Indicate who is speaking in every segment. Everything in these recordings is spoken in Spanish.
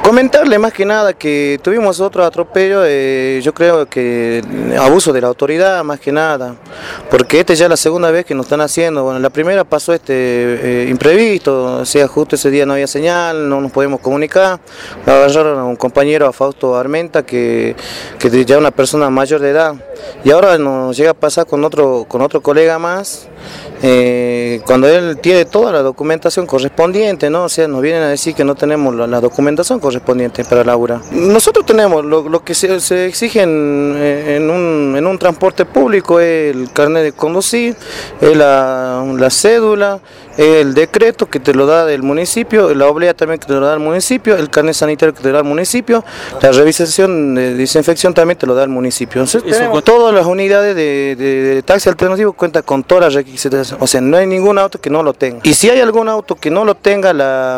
Speaker 1: Comentarle más que nada que tuvimos otro atropello, yo creo que abuso de la autoridad más que nada, porque esta ya es la segunda vez que nos están haciendo. Bueno, la primera pasó imprevisto, o sea, justo ese día no había señal, no nos podemos comunicar, agarraron a un compañero, a Fausto Armenta, que ya es una persona mayor de edad, y ahora nos llega a pasar con otro colega más, cuando él tiene toda la documentación correspondiente, ¿no? O sea, nos vienen a decir que no tenemos la documentación correspondiente para laburar. Nosotros tenemos lo que se exige en un transporte público, es el carnet de conducir, es la cédula, el decreto que te lo da del municipio, la oblea también que te lo da el municipio, el carnet sanitario que te lo da el municipio, la revisación de desinfección también te lo da el municipio. Entonces, todas las unidades de taxi alternativo cuentan con todas las requisitos, o sea, no hay ningún auto que no lo tenga. Y si hay algún auto que no lo tenga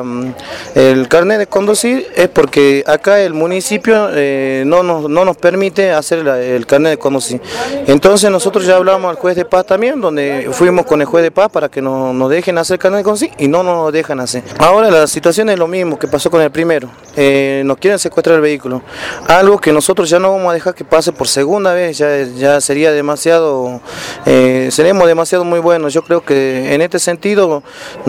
Speaker 1: el carnet de conducir, es porque acá el municipio no nos permite hacer el carnet de conducir. Entonces nosotros ya hablamos al juez de paz también, donde fuimos con el juez de paz para que nos dejen hacer el carnet de conducir y no nos dejan hacer. Ahora la situación es lo mismo que pasó con el primero, nos quieren secuestrar el vehículo, algo que nosotros ya no vamos a dejar que pase por segunda vez, ya sería demasiado, seremos demasiado muy buenos. Yo creo que en este sentido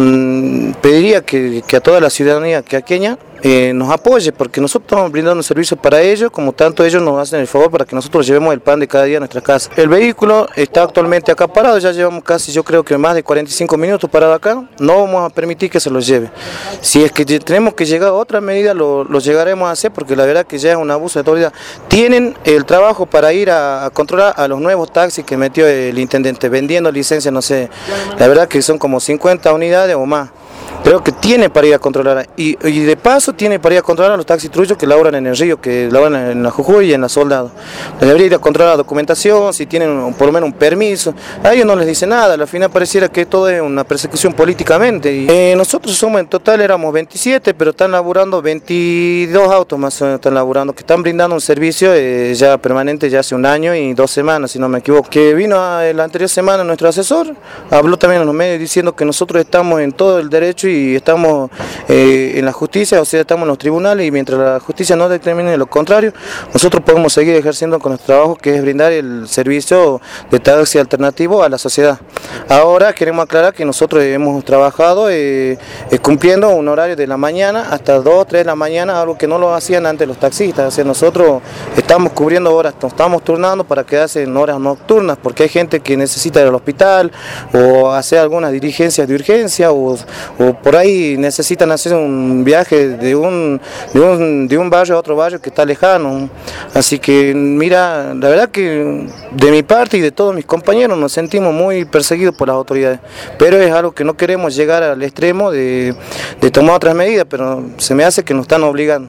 Speaker 1: pediría que a toda la ciudadanía quequeña nos apoye, porque nosotros estamos brindando servicios para ellos, como tanto ellos nos hacen el favor para que nosotros llevemos el pan de cada día a nuestra casa. El vehículo está actualmente acá parado, ya llevamos casi, yo creo que más de 45 minutos parado acá, no vamos a permitir que se lo lleve. Si es que tenemos que llegar a otra medida, lo llegaremos a hacer, porque la verdad que ya es un abuso de autoridad. Tienen el trabajo para ir a controlar a los nuevos taxis que metió el intendente, vendiendo licencias, no sé, la verdad que son como 50 unidades o más. Creo que tiene para ir a controlar, y de paso tiene para ir a controlar a los taxitrullos que laburan en el río, que laburan en la Jujuy y en la Soldado. Debería ir a controlar la documentación, si tienen por lo menos un permiso. A ellos no les dice nada, al final pareciera que todo es una persecución políticamente. Y, nosotros somos en total, éramos 27, pero están laburando 22 autos más o menos, están laburando, que están brindando un servicio ya permanente ya hace un año y 2 semanas, si no me equivoco. Que vino la anterior semana nuestro asesor, habló también en los medios diciendo que nosotros estamos en todo el derecho y estamos en la justicia, o sea, estamos en los tribunales, y mientras la justicia no determine lo contrario, nosotros podemos seguir ejerciendo con nuestro trabajo, que es brindar el servicio de taxi alternativo a la sociedad. Ahora queremos aclarar que nosotros hemos trabajado cumpliendo un horario de la mañana hasta 2 o 3 de la mañana, algo que no lo hacían antes los taxistas. O sea, nosotros estamos cubriendo horas, nos estamos turnando para quedarse en horas nocturnas, porque hay gente que necesita ir al hospital o hacer algunas diligencias de urgencia, o por ahí necesitan hacer un viaje de un barrio a otro barrio que está lejano. Así que mira, la verdad que de mi parte y de todos mis compañeros nos sentimos muy perseguidos por las autoridades, pero es algo que no queremos llegar al extremo de tomar otras medidas, pero se me hace que nos están obligando.